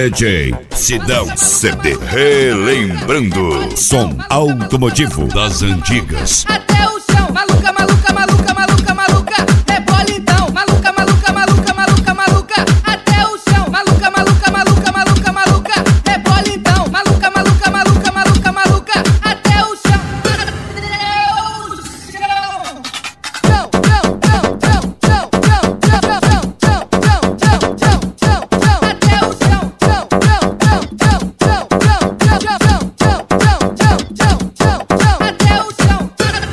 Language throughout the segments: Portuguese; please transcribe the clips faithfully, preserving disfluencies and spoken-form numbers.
D J Sidão C D relembrando som automotivo das antigas. Até o chão, maluca, maluca, maluca, maluca, maluca. Rebola então, maluca, maluca, maluca, maluca, maluca. Até o chão, maluca, maluca, maluca, maluca, maluca. Rebola então, maluca, maluca, maluca, maluca, maluca. Até o chão, chão, chão, chão, chão, chão, chão, chão, chão, chão, chão, chão, chão, chão, chão. Até o chão, chão, chão, chão, chão, chão, chão, chão, chão, chão, chão, chão, chão. Até o chão,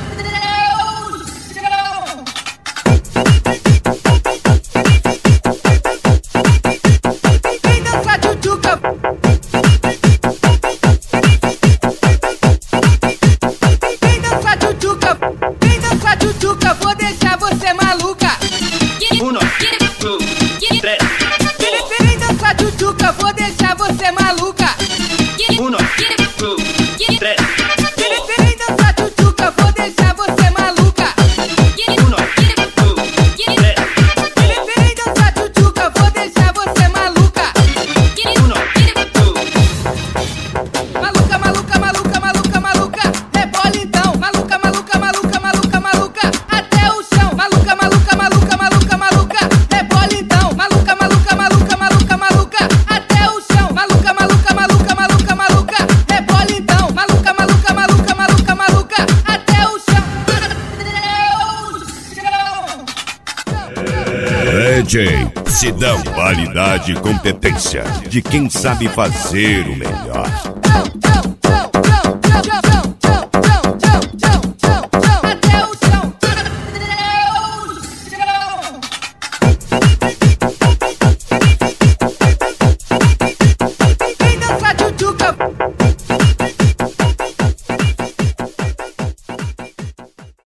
vem dançar tchutchuca. Vem dançar tchutchuca. Vem dançar tchutchuca. Vou deixar você maluca. Uno, two, tres, Vem, vem dançar tchutchuca. Vou deixar você maluca. uno, two, tres, Vem, vem dançar tchutchuca. Vou deixar você maluca. uno, two, tres, Vem, vem dançar tchutchuca. Vou deixar você maluca. uno, two, Maluca, maluca, maluca, maluca, maluca. Rebola então, maluca, maluca, maluca, maluca, maluca. Até o chão, maluca, maluca, maluca, maluca, maluca. Rebola então, maluca, maluca, maluca, maluca, maluca. Até o chão, maluca, maluca, maluca, maluca, maluca. Rebola então, maluca, maluca, maluca, maluca, maluca. Até o chão. D J Sidão, qualidade e competência de quem sabe fazer o melhor. Chão, chão.